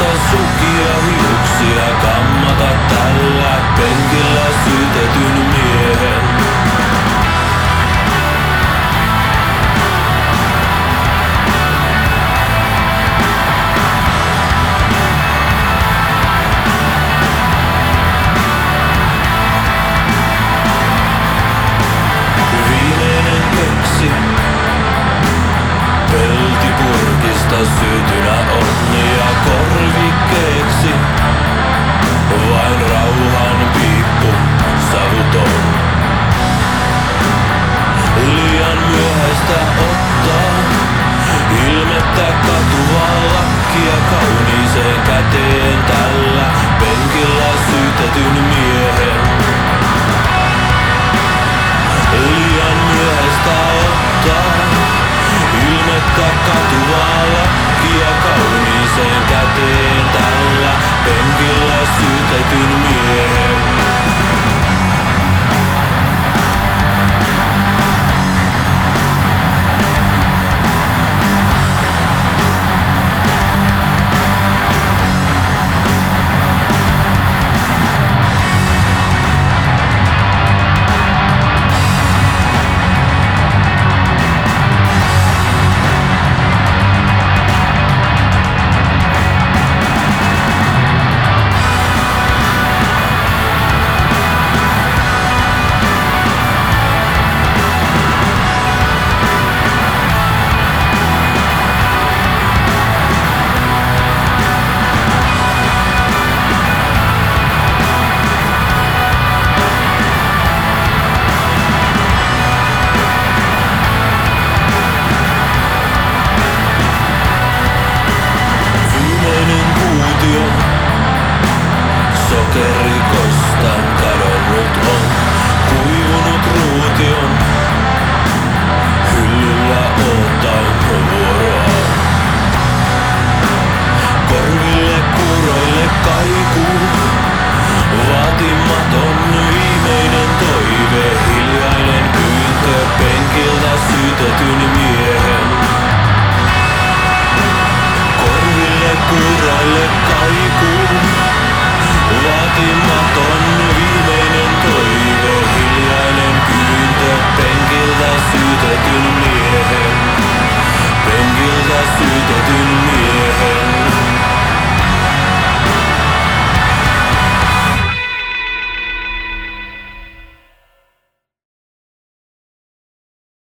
sukia hiuksia, kammata tällä penkillä syytetyn miehen. Viimeinen keksi peltipurkista syötynä onni ja korvikkeeksi vain rauhan piippu savuton. Liian myöhäistä ottaa ilmettä katuvaa lakkia kauniiseen käteen tällä penkillä syytetyn miehen. Liian myöhäistä ottaa ilmettä katuvaa lakkia kauniiseen käteen tällä penkillä syytetyn miehen. Sokerikostan kadonnut on, kuivunut ruution. Hyllyllä odotan vuoroa. Korville kuuroille kaikuu, vaatimaton viimeinen toive. Hiljainen pyyntö penkiltä syytetyn miehen. Korville kuuroille kaikuu, vaatimaton viimeinen toive, hiljainen pyyntö penkiltä syytetyn